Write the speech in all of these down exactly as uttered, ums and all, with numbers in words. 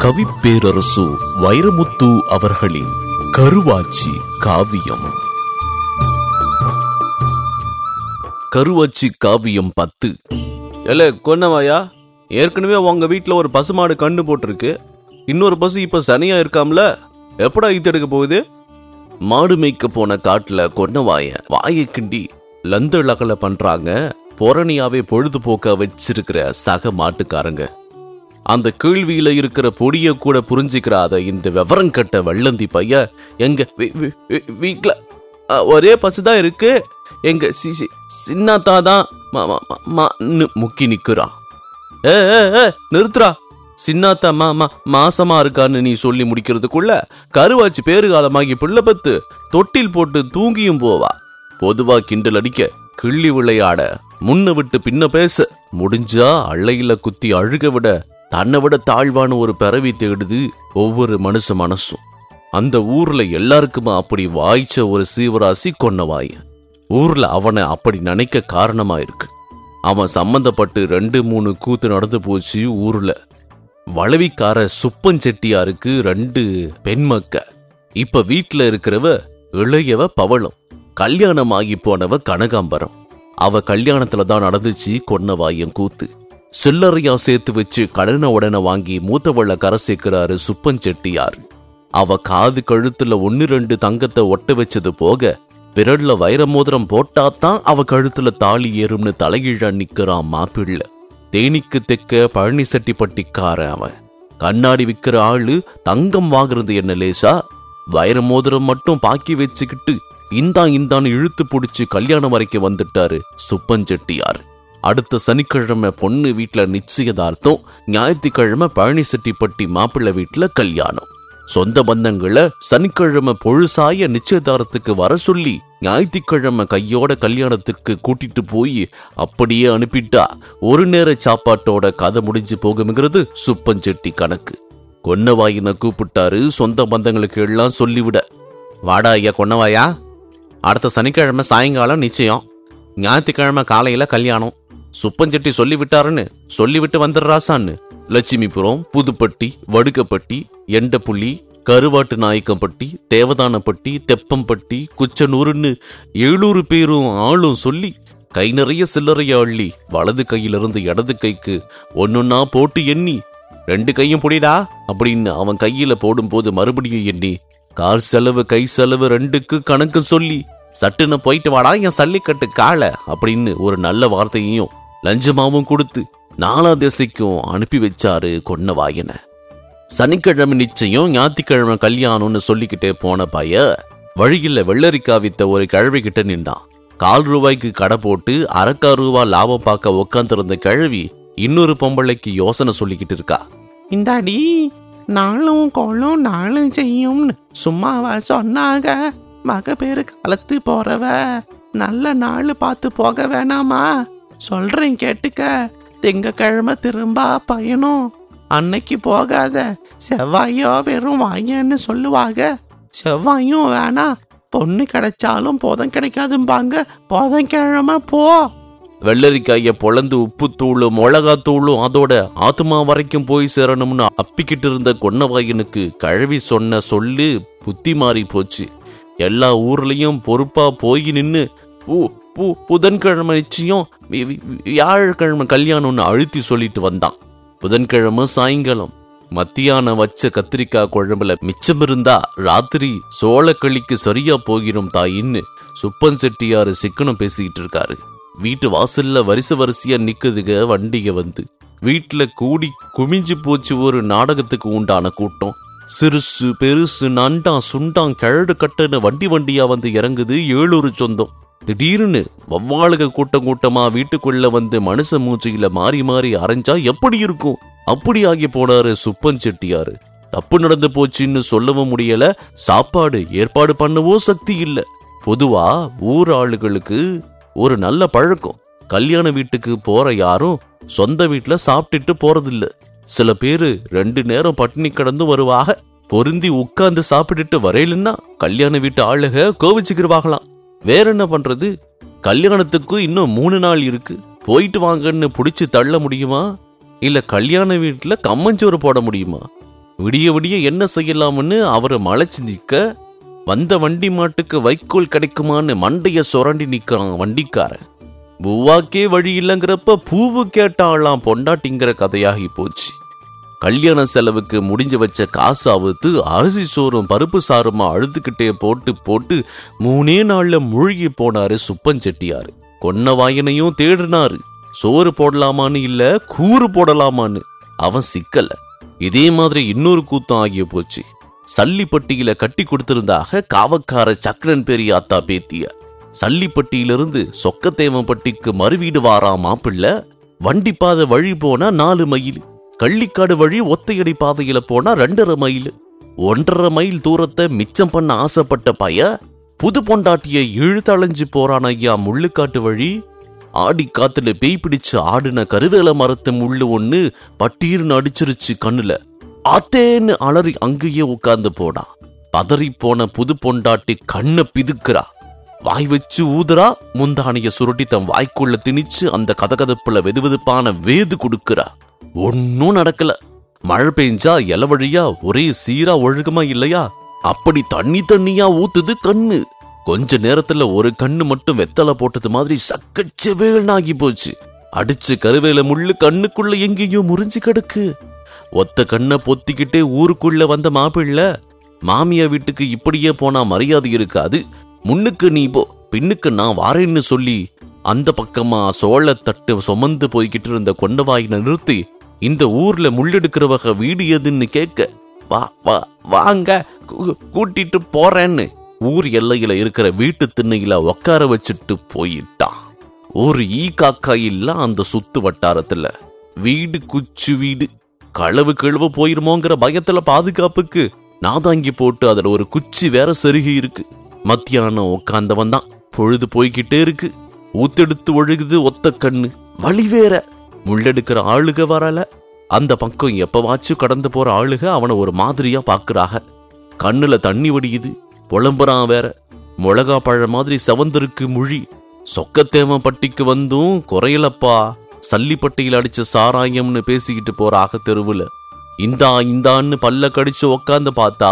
கவிப்பேரரசு வைரமுத்து அவர்களின் கருவாச்சி காவியம். கருவாச்சி காவியம் பத்து. ஏலே கொன்னவாயா, ஏற்கனவே உங்க வீட்டுல ஒரு பசுமாடு கண்ணு போட்டிருக்கு, இன்னொரு பசு இப்ப சனியா இருக்காம்ல, எப்படா ஈத்தெடுக்க போகுது? மாடு மேய்க்க போன காட்டுல கொன்னவாய வாயை கிண்டி லந்தளகல பண்றாங்க பொறணியாவே பொழுதுபோக்க வச்சிருக்கிற சக மாட்டுக்காரங்க. அந்த கேள்வியில இருக்கிற பொடிய கூட புரிஞ்சுக்கிறாத இந்த விவரம் கட்ட வெள்ளந்தி பைய எங்க வீட்டுல ஒரே பசுதான் இருக்கு, எங்க சின்னத்தாதான் முக்கி நிக்கிறான். ஏ நிறுத்துறா, சின்னாத்தா மா மாசமா இருக்கான்னு நீ சொல்லி முடிக்கிறதுக்குள்ள கருவாச்சி பேரு காலமாகி பிள்ளை பத்து தொட்டில் போட்டு தூங்கியும் போவா. பொதுவா கிண்டல் அடிக்க, கிள்ளி விளையாட, முன்ன விட்டு பின்ன பேச, முடிஞ்சா அள்ளையில குத்தி அழுக விட தன்னை விட தாழ்வான ஒரு பிறவி தேடுது ஒவ்வொரு மனுஷ மனசும். அந்த ஊர்ல எல்லாருக்குமா அப்படி வாய்ச்ச ஒரு சீவராசி கொன்னவாய. ஊர்ல அவனை அப்படி நினைக்க காரணமா இருக்கு. அவன் சம்பந்தப்பட்டு ரெண்டு மூணு கூத்து நடந்து போச்சு ஊர்ல. வளவிக்கார சுப்பஞ்செட்டியாருக்கு ரெண்டு பெண்மக்க. இப்ப வீட்டுல இருக்கிறவ இளையவ பவளம், கல்யாணமாகி போனவ கனகாம்பரம். அவ கல்யாணத்துலதான் நடந்துச்சு கொன்னவாயம் கூத்து. சில்லறையா சேர்த்து வச்சு கடனை உடனே வாங்கி மூத்தவள கரை சேர்க்கிறாரு சுப்பஞ்செட்டியார். அவ காது கழுத்துல ஒன்னு ரெண்டு தங்கத்தை ஒட்ட வச்சது போக விரல்ல வைர மோதிரம் போட்டாத்தான் அவ கழுத்துல தாலி ஏறும்னு தலைகீழ நிக்கிறான் மாப்பிள்ள. தேனிக்கு தெக்க பழனி செட்டிப்பட்டிக்கார அவன். கண்ணாடி விக்கிற ஆளு தங்கம் வாங்குறது என்ன லேசா? வைர மோதிரம் மட்டும் பாக்கி வச்சுக்கிட்டு இந்தா இந்தான்னு இழுத்து பிடிச்சு கல்யாணம் வரைக்கும் வந்துட்டாரு சுப்பஞ்செட்டியார். அடுத்த சனிக்கிழமை பொண்ணு வீட்டுல நிச்சயதார்த்தம், ஞாயிற்றுக்கிழமை பழனி செட்டிப்பட்டி மாப்பிள்ள வீட்டுல கல்யாணம். சொந்த பந்தங்களை சனிக்கிழமை பொழுசாய நிச்சயதாரத்துக்கு வர சொல்லி ஞாயிற்றுக்கிழமை கையோட கல்யாணத்துக்கு கூட்டிட்டு போய் அப்படியே அனுப்பிட்டா ஒரு நேர சாப்பாட்டோட கதை முடிஞ்சு போகுங்கிறது சுப்பஞ்செட்டி கணக்கு. கொன்னவாயின கூப்பிட்டாரு சொந்த பந்தங்களுக்கு எல்லாம் சொல்லிவிட. வாடா ஐயா கொன்னவாயா, அடுத்த சனிக்கிழமை சாயங்காலம் நிச்சயம், ஞாயிற்றுக்கிழமை காலையில கல்யாணம். சுப்பஞ்செட்டி சொல்லிவிட்டாருன்னு சொல்லிவிட்டு வந்துடுறாசான்னு லட்சுமிபுரம், புதுப்பட்டி, வடுக்கப்பட்டி, எண்டப்புள்ளி, கருவாட்டு நாயக்கம்பட்டி, தேவதானப்பட்டி, தெப்பம்பட்டி, குச்சனூருன்னு ஏழூறு பேரும் ஆளும் சொல்லி கை நிறைய சில்லறைய அள்ளி வலது கையிலிருந்து இடது கைக்கு ஒன்னொன்னா போட்டு எண்ணி, ரெண்டு கையும் புடிடா அப்படின்னு அவன் கையில போடும்போது மறுபடியும் எண்ணி, கார் செலவு கை செலவு ரெண்டுக்கு கணக்கு சொல்லி சட்டுன்னு போயிட்டு வாடா என் சல்லிக்கட்டு கால அப்படின்னு ஒரு நல்ல வார்த்தையையும் லஞ்சமாவும் கொடுத்து நாலா திசைக்கும் அனுப்பி வச்சாரு கொன்னவாயன. சனிக்கிழமை நிச்சயம், ஞாயிற்றுக்கிழமை கல்யாணம்னு சொல்லிக்கிட்டே போன பைய வழியில வெள்ளரிக்கா வித்த ஒரு கிழவி கிட்ட நின்றான். கால் ரூபாய்க்கு கடை போட்டு அரைக்கா ரூபா லாபம் பார்க்க உக்காந்துருந்த கிழவி இன்னொரு பொம்பளைக்கு யோசனை சொல்லிக்கிட்டு இருக்கா. இந்தாடி, நாளும் கோளும் நாளும் செய்யும்னு சும்மாவா சொன்னாங்க? மக பேரு கலத்து போறவ, நல்ல நாள் பார்த்து போக வேணாமா? சொல்றேன் கேட்டுக்க, திங்கக்கிழமை திரும்ப பயணம், அன்னைக்கு போகாத. செவ்வாயோ வெறும் வாங்கன்னு சொல்லுவாங்க, செவ்வாயும் வேணா, பொண்ணு கிடைச்சாலும் போதம் கிடைக்காதும்பாங்க, போதங்கிழமை போ. வெள்ளரிக்காய பொழந்து உப்பு தூளும் மிளகாத்தூளும் அதோட ஆத்மா வரைக்கும் போய் சேரணும்னு அப்பிக்கிட்டு இருந்த கொன்னவாயனுக்கு கழவி சொன்ன சொல்லு புத்தி மாறி போச்சு. எல்லா ஊர்லயும் பொறுப்பா போய் நின்னு பூ பூ புதன்கிழமை நிச்சயம், வியாழக்கிழமை கல்யாணம்னு அழுத்தி சொல்லிட்டு வந்தான். புதன்கிழமை சாயங்காலம் மத்தியானம் வச்ச கத்திரிக்காய் குழம்புல மிச்சம் இருந்தா ராத்திரி சோளக்களிக்கு சரியா போகிறோம் தாயின்னு சுப்பன் செட்டியாரு சிக்கனம் பேசிக்கிட்டு இருக்காரு. வீட்டு வாசல்ல வரிசை வரிசையா நிக்குதுக வண்டிக வந்து. வீட்டுல கூடி குமிஞ்சு போச்சு ஒரு நாடகத்துக்கு உண்டான கூட்டம். சிறுசு பெருசு நண்டான் சுண்டான் கிழடு கட்டுன்னு வண்டி வண்டியா வந்து இறங்குது ஏழூரு சொந்தம். திடீர்னு வவ்வாளுக கூட்டம் கூட்டமா வீட்டுக்குள்ள வந்து மனுஷ மூச்சியில மாறி மாறி அரைஞ்சா எப்படி இருக்கும்? அப்படி ஆகி போனாரு சுப்பன் செட்டியாரு. தப்பு நடந்து போச்சுன்னு சொல்லவும் முடியல, சாப்பாடு ஏற்பாடு பண்ணவோ சக்தி இல்ல. பொதுவா ஊர் ஆளுகளுக்கு ஒரு நல்ல பழக்கம், கல்யாண வீட்டுக்கு போற யாரும் சொந்த வீட்டுல சாப்பிட்டுட்டு போறதில்ல. சில பேரு ரெண்டு நேரம் பட்டினி கடந்து வருவாக. பொருந்தி உட்கார்ந்து சாப்பிட்டுட்டு வரையிலன்னா கல்யாண வீட்டு ஆளுக கோவிச்சுக்கிருவாங்களாம். வேற என்ன பண்றது? கல்யாணத்துக்கு இன்னும் மூணு நாள் இருக்கு, போயிட்டு வாங்கன்னு புடிச்சு தள்ள முடியுமா? இல்ல கல்யாண வீட்டுல கம்மஞ்சோறு போட முடியுமா? விடிய விடிய என்ன செய்யலாம்னு அவரை மலைச்சு நிற்க, வந்த வண்டி மாட்டுக்கு வைக்கோல் கிடைக்குமான்னு மண்டைய சுரண்டி நிற்கிறான் வண்டிக்காரன். பூவாக்கே வழி இல்லைங்கிறப்ப பூவு கேட்டாலாம் பொண்டாட்டிங்கிற கதையாகி போச்சு. கல்யாண செலவுக்கு முடிஞ்சு வச்ச காசு அவுத்து அரிசி சோறும் பருப்பு சாருமா அழுதுகிட்டே போட்டு போட்டு மூணே நாள்ல மூழ்கி போனாரு சுப்பஞ்செட்டியாரு. கொன்ன வாயனையும் தேடினாரு. சோறு போடலாமான்னு இல்ல கூறு போடலாமான்னு. அவன் சிக்கல. இதே மாதிரி இன்னொரு கூத்தம் ஆகிய போச்சு. சல்லிப்பட்டியில கட்டி கொடுத்திருந்தாக காவக்கார சக்கரன் பெரிய ஆத்தா பேத்திய. சல்லிப்பட்டியிலிருந்து சொக்கத்தேவன்பட்டிக்கு மறுவீடு வாரா மாப்பிள்ள. வண்டி பாதை வழி போனா நாலு மைல், கள்ளிக்காடு வழி ஒத்தையடி பாதையில போனா ரெண்டரை மைல். ஒன்றரை மைல் தூரத்தை மிச்சம் பண்ண ஆசைப்பட்ட பைய புது பொண்டாட்டிய இழுத்தளைஞ்சு போறான் ஐயா முள்ளுக்காட்டு வழி. ஆடி காத்துல பேய் பிடிச்சு ஆடின கருவேல மரத்து முள்ளு ஒண்ணு பட்டீர்னு அடிச்சிருச்சு கண்ணுல. ஆத்தேன்னு அலறி அங்கேயே உட்கார்ந்து போடா. பதறி போன புது பொண்டாட்டி கண்ணை பிதுக்குறா. வாய் வச்சு ஊதுரா. முந்தானைய சுருட்டி தன் வாய்க்குள்ள திணிச்சு அந்த கதகதப்புல வெதுவெதுப்பான வேது கொடுக்குறா. ஒன்னும் நடக்கல. மழை பெஞ்சா இல வழியா ஒரே சீரா ஒழுகுமா இல்லையா, அப்படி தண்ணி தண்ணியா ஊத்துது கண்ணு. கொஞ்ச நேரத்துல ஒரு கண்ணு மட்டும் வெத்தலை போட்டது மாதிரி சக்கச்சவேல்னாகி போச்சு. அடிச்சு கருவேல முள்ளு கண்ணுக்குள்ள எங்கேயும் முறிஞ்சு கிடக்கு. ஒத்த கண்ணை பொத்திக்கிட்டே ஊருக்குள்ள வந்த மாப்பிள்ள, மாமியா வீட்டுக்கு இப்படியே போனா மரியாதை இருக்காது, முன்னுக்கு நீ போ பின்னுக்கு நான் வாரேன்னு சொல்லி அந்த பக்கமா சோழ தட்டு சுமந்து போய்கிட்டு இருந்த கொண்டவாயின நிறுத்தி, இந்த ஊர்ல முள்ளெடுக்கிறவக வீடு எதுன்னு கேட்க, வா வா வாங்க கூட்டிட்டு போறேன்னு ஊர் எல்லையில இருக்கிற வீட்டு திண்ணையில உட்கார வச்சுட்டு போயிட்டான். ஒரு ஈ காக்கா இல்ல அந்த சுத்து வட்டாரத்துல. வீடு குச்சு வீடு. களவு கிழவு போயிருமோங்கிற பயத்துல பாதுகாப்புக்கு நாதாங்கி போட்டு அதுல ஒரு குச்சி வேற செருகி இருக்கு. மத்தியானம் உட்கார்ந்தவன் தான். பொழுது போய்கிட்டே இருக்கு. ஊத்தெடுத்து ஒழுகுது ஒத்த கண்ணு. வழி வேற. முள்ளெடுக்கிற ஆளுக வரல. அந்த பக்கம் எப்பவாச்சும் கடந்து போற ஆளுக அவனை ஒரு மாதிரியா பாக்குறாக. கண்ணுல தண்ணி வடியுது. புலம்புறான் வேற. மிளகா பழம் மாதிரி செவந்திருக்கு மொழி. சொக்கத்தேவன்பட்டிக்கு வந்தும் குறையலப்பா. சல்லிப்பட்டியில் அடிச்ச சாராயம்னு பேசிக்கிட்டு போறாக தெருவுல. இந்தா இந்தான்னு பல்ல கடிச்சு உக்காந்து பார்த்தா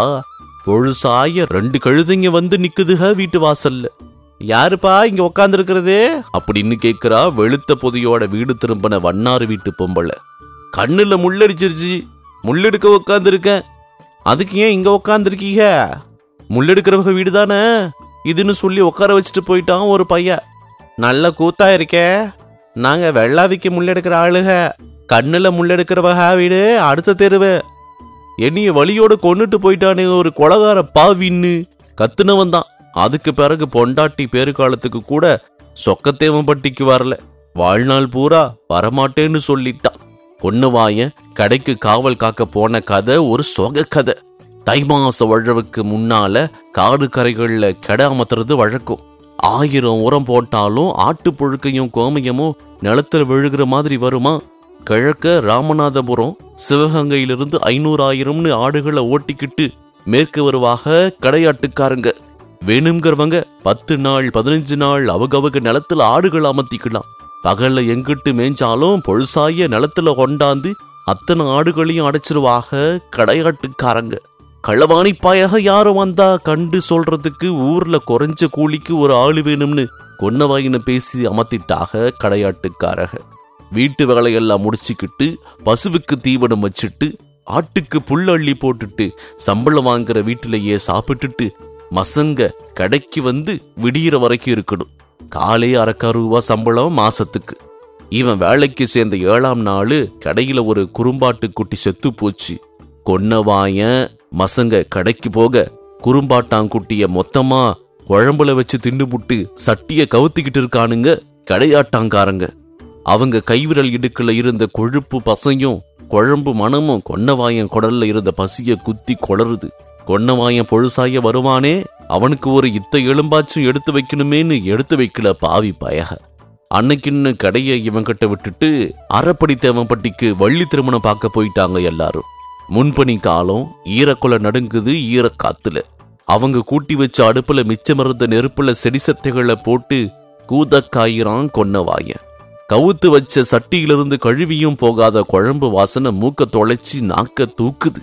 பொழுசாய ரெண்டு கழுதைங்க வந்து நிக்குதுக வீட்டு வாசல்ல. யாருப்பா இங்க உக்காந்து இருக்கிறது அப்படின்னு கேக்குறா வெளுத்த பொதியோட வீடு திரும்பின வண்ணாறு வீட்டு பொம்பளை. கண்ணுல முள்ளடிச்சிருச்சு. முள்ளெடுக்க உக்காந்து இருக்கேன். அதுக்கு ஏன் இங்க உக்காந்துருக்கீங்க? முள்ளெடுக்கிறவங்க வீடு தானே இதுன்னு சொல்லி உட்கார வச்சுட்டு போயிட்டான் ஒரு பையன். நல்ல கூத்தா இருக்கே. நாங்க வெள்ளாவிக்கு முள்ளெடுக்கிற ஆளுக. கண்ணுல முள்ளெடுக்கிறவக வீடு அடுத்த தெருவு. என்னைய வழியோட கொண்டுட்டு போயிட்டானே ஒரு கொலகார பாவின்னு கத்துனவன் தான். அதுக்கு பிறகு பொண்டாட்டி பேரு காலத்துக்கு கூட சொக்கத்தேவன்பட்டிக்கு வரல. வாழ்நாள் பூரா வரமாட்டேன்னு சொல்லிட்டான். பொண்ணுவாயன் கடைக்கு காவல் காக்க போன கதை ஒரு சொக கதை. தை மாச வழவுக்கு முன்னால காடு கரைகள்ல கெட அமர்த்துறது வழக்கம். ஆயிரம் உரம் போட்டாலும் ஆட்டு புழுக்கையும் கோமையமும் நிலத்துல விழுகிற மாதிரி வருமா? கிழக்க ராமநாதபுரம் சிவகங்கையிலிருந்து ஐநூறு ஆயிரம்னு ஆடுகளை ஓட்டிக்கிட்டு மேற்கு வருவாக கடையாட்டுக்காரங்க. வேணுங்கிறவங்க பத்து நாள் பதினஞ்சு நாள் அவகவக நிலத்துல ஆடுகள் அமர்த்திக்கலாம். பகல்ல எங்கிட்டு மேய்ஞ்சாலும் பொழுசாய நிலத்துல கொண்டாந்து அத்தனை ஆடுகளையும் அடைச்சிருவாக கடையாட்டுக்காரங்க. களவாணி பாயாக யாரும் வந்தா கண்டு சொல்றதுக்கு ஊர்ல குறைஞ்ச கூலிக்கு ஒரு ஆளு வேணும்னு கொன்னவாயின்னு பேசி அமர்த்திட்டாக கடையாட்டுக்காரக. வீட்டு வேலையெல்லாம் முடிச்சுக்கிட்டு பசுவுக்கு தீவனம் வச்சுட்டு ஆட்டுக்கு புல் அள்ளி போட்டுட்டு சம்பளம் வாங்குற வீட்டிலேயே சாப்பிட்டுட்டு மசங்க கடைக்கு வந்து விடிகிற வரைக்கும் இருக்கணும். காலே அரைக்காறு ரூபா சம்பளம் மாசத்துக்கு. இவன் வேலைக்கு சேர்ந்த ஏழாம் நாள் கடையில ஒரு குறும்பாட்டு குட்டி செத்து போச்சு. கொன்னவாயன் மசங்க கடைக்கு போக குறும்பாட்டாங்குட்டிய மொத்தமா குழம்புல வச்சு திண்டுபுட்டு சட்டிய கவுத்திக்கிட்டு இருக்கானுங்க கடையாட்டாங்காரங்க. அவங்க கைவிரல் இடுக்குல இருந்த கொழுப்பு பசையும் குழம்பு மனமும் கொன்னவாயன் குடல்ல இருந்த பசிய குத்தி கொளருது. கொன்னவாயன் பொழுசாய வருவானே, அவனுக்கு ஒரு இத்த எலும்பாச்சும் எடுத்து வைக்கணுமேன்னு எடுத்து வைக்கல பாவி பயக. அன்னைக்குன்னு கடையை இவன்கிட்ட விட்டுட்டு அறப்படி தேவன்பட்டிக்கு வள்ளி திருமணம் பார்க்க போயிட்டாங்க எல்லாரும். முன்பனி காலம். ஈரக்குலை நடுங்குது ஈரக்காத்துல. அவங்க கூட்டி வச்ச அடுப்புல மிச்சமருந்த நெருப்புல செடிசத்தைகளை போட்டு கூதக்காயிரான் கொன்னவாயன். கவுத்து வச்ச சட்டியிலிருந்து கழுவியும் போகாத குழம்பு வாசனை மூக்க தொலைச்சி நாக்க தூக்குது.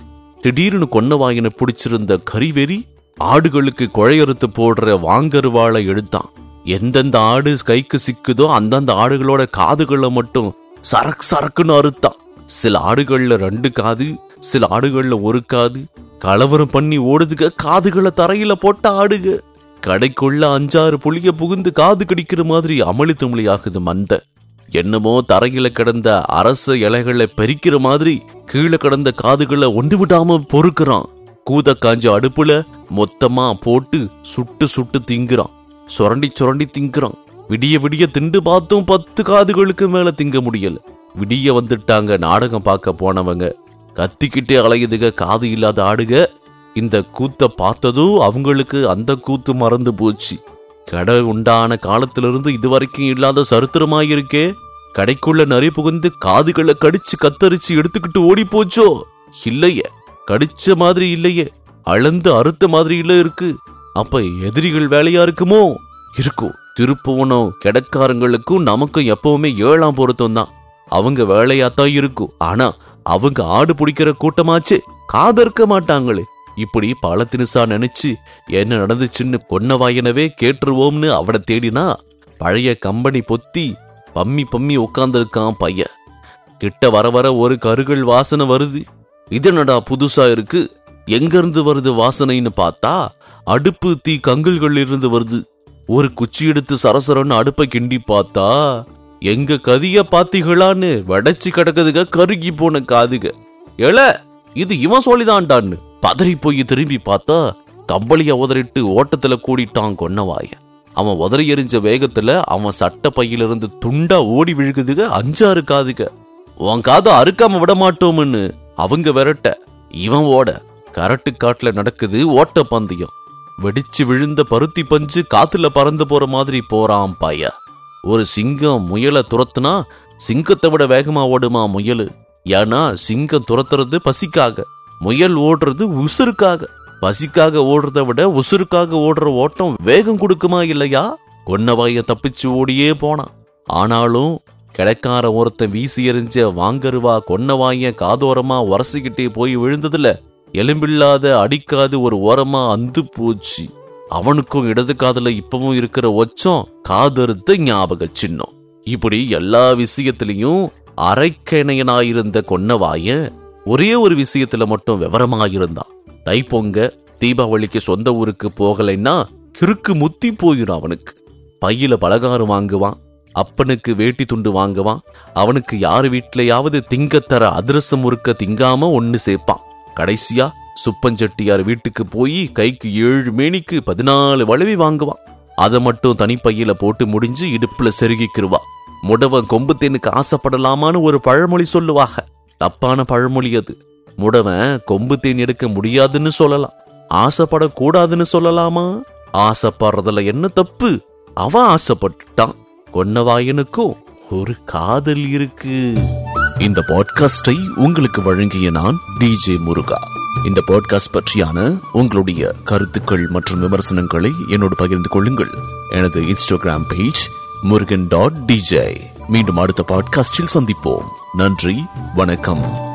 திடீர்னு கொன்னவாயனை பிடிச்சிருந்த கரிவெறி ஆடுகளுக்கு குழையறுத்து போடுற வாங்கருவாளை எடுத்தான். எந்தெந்த ஆடு கைக்கு சிக்குதோ அந்தந்த ஆடுகளோட காதுகளை மட்டும் சரக்கு சரக்குன்னு அறுத்தான். சில ஆடுகள்ல ரெண்டு காது, சில ஆடுகள்ல ஒரு காது. கலவரம் பண்ணி ஓடுதுக, காதுகளை தரையில போட்ட ஆடுக. கடைக்குள்ள அஞ்சாறு புளிய புகுந்து காது கடிக்கிற மாதிரி அமளி துமளி ஆகுது மண்டை. என்னமோ தரையில கிடந்த அரச இலைகளை பறிக்கிற மாதிரி கீழே கிடந்த காதுகளை ஒன்று விடாம பொறுக்கிறான். கூத காஞ்ச அடுப்புல மொத்தமா போட்டு சுட்டு சுட்டு திங்குறான். சுரண்டி சுரண்டி திங்குறான். விடிய விடிய திண்டு பார்த்தும் பத்து காதுகளுக்கு மேல திங்க முடியல. விடிய வந்துட்டாங்க நாடகம் பார்க்க போனவங்க. கத்திக்கிட்டே அலையுதுக காது இல்லாத ஆடுக. இந்த கூத்த பார்த்ததும் அவங்களுக்கு அந்த கூத்து மறந்து போச்சு. கடை உண்டான காலத்திலிருந்து இதுவரைக்கும் இல்லாத சரித்திரமாயிருக்கே. கடைக்குள்ள நரி புகுந்து காதுகளை கடிச்சு கத்தரிச்சு எடுத்துக்கிட்டு ஓடி போச்சோ? இல்லையே, கடிச்ச மாதிரி இல்லையே, அளந்து அறுத்த மாதிரி இல்ல இருக்கு. அப்ப எதிரிகள் வேலையா இருக்குமோ? இருக்கும். திருப்புவனம் கிடக்காரங்களுக்கும் நமக்கும் எப்பவுமே ஏழாம் பொருத்தம் தான். அவங்க வேலையாத்தான் இருக்கும். ஆனா அவங்க ஆடு பிடிக்கிற கூட்டமாச்சு, காதற்க மாட்டாங்களே. இப்படி பல தினுசா நினைச்சு என்ன நடந்துச்சுன்னு கொன்னவாயனவே கேட்டுருவோம்னு அவனை தேடினா பழைய கம்பெனி பொத்தி பம்மி பம்மி உட்கார்ந்துருக்கான் பையன். கிட்ட வர வர ஒரு கருகள் வாசனை வருது. இது என்னடா புதுசா இருக்கு, எங்க இருந்து வருது வாசனைன்னு பார்த்தா அடுப்பு தீ கங்குல்கள் இருந்து வருது. ஒரு குச்சி எடுத்து சரசரன்னு அடுப்பை கிண்டி பார்த்தா எங்க கதிய பாத்திகளான்னு வடைச்சு கிடக்குதுக கருகி போன காதுக. ஏல, இது இவன் சொல்லிதான்டான்னு பதறி போய் திரும்பி பார்த்தா கம்பளிய உதறிட்டு ஓட்டத்துல கூடிட்டான் கொன்னவாய. அவன் உதறி எறிஞ்ச வேகத்துல அவன் சட்ட பையிலிருந்து துண்டா ஓடி விழுகுதுக அஞ்சாறு காதுக. உன் காதை அறுக்காம விட மாட்டோம்னு அவங்க விரட்ட, இவன் ஓட. கரட்டு காட்டுல நடக்குது ஓட்ட பந்தயம். வெடிச்சு விழுந்த பருத்தி பஞ்சு காத்துல பறந்து போற மாதிரி போறான் பைய. ஒரு சிங்கம் முயலை துரத்துனா சிங்கத்தை விட வேகமா ஓடுமா முயலு. ஏன்னா சிங்கம் துரத்துறது பசிக்காக, முயல் ஓடுறது உசுருக்காக. பசிக்காக ஓடுறத விட உசுருக்காக ஓடுற ஓட்டம் வேகம் கொடுக்குமா இல்லையா? கொன்னவாய தப்பிச்சு ஓடியே போனான். ஆனாலும் கிழக்கார ஒருத்தன் வீசி எறிஞ்ச வாங்கருவா கொன்னவாய காதோரமா உரசிக்கிட்டே போய் விழுந்ததுல எலும்பில்லாத அடிக்காது ஒரு ஓரமா அந்து போச்சு. அவனுக்கும் இடது காதுல இப்பவும் இருக்கிற ஒச்சம் காதறுத்த ஞாபக சின்னம். இப்படி எல்லா விஷயத்திலையும் அரைக்கணையனாயிருந்த கொன்னவாய ஒரே ஒரு விஷயத்துல மட்டும் விவரமாயிருந்தான். தைப்பொங்க தீபாவளிக்கு சொந்த ஊருக்கு போகலைன்னா கிறுக்கு முத்தி போயிடும் அவனுக்கு. பையில பலகாரம் வாங்குவான், அப்பனுக்கு வேட்டி துண்டு வாங்குவான், அவனுக்கு யாரு வீட்டிலையாவது திங்கத்தர அதிரசம் முறுக்க திங்காம ஒன்னு சேர்ப்பான். கடைசியா சுப்பஞ்சட்டியார் வீட்டுக்கு போய் கைக்கு ஏழு மேனிக்கு பதினாலு வளவி வாங்குவான். அதை மட்டும் தனிப்பையில போட்டு முடிஞ்சு இடுப்புல செருகிக்கிருவா. முடவன் கொம்பு தேனுக்கு ஆசைப்படலாமான்னு ஒரு பழமொழி சொல்லுவாங்க. தப்பான பழமொழி அது. முடவன் கொம்பு தேன் எடுக்க முடியாதுன்னு சொல்லலாம், ஆசைப்படக்கூடாதுன்னு சொல்லலாமா? ஆசைப்படுறதுல என்ன தப்பு? அவன் ஆசைப்பட்டுட்டான். கொன்னவாயனுக்கும் ஒரு காதல் இருக்கு. இந்த பாட்காஸ்டை உங்களுக்கு வழங்கிய நான் டிஜே முருகா. இந்த பாட்காஸ்ட் பற்றியான உங்களுடைய கருத்துக்கள் மற்றும் விமர்சனங்களை என்னோடு பகிர்ந்து கொள்ளுங்கள். எனது Instagram page Murugan dot DJ. மீண்டும் அடுத்த பாட்காஸ்டில் சந்திப்போம். நன்றி, வணக்கம்.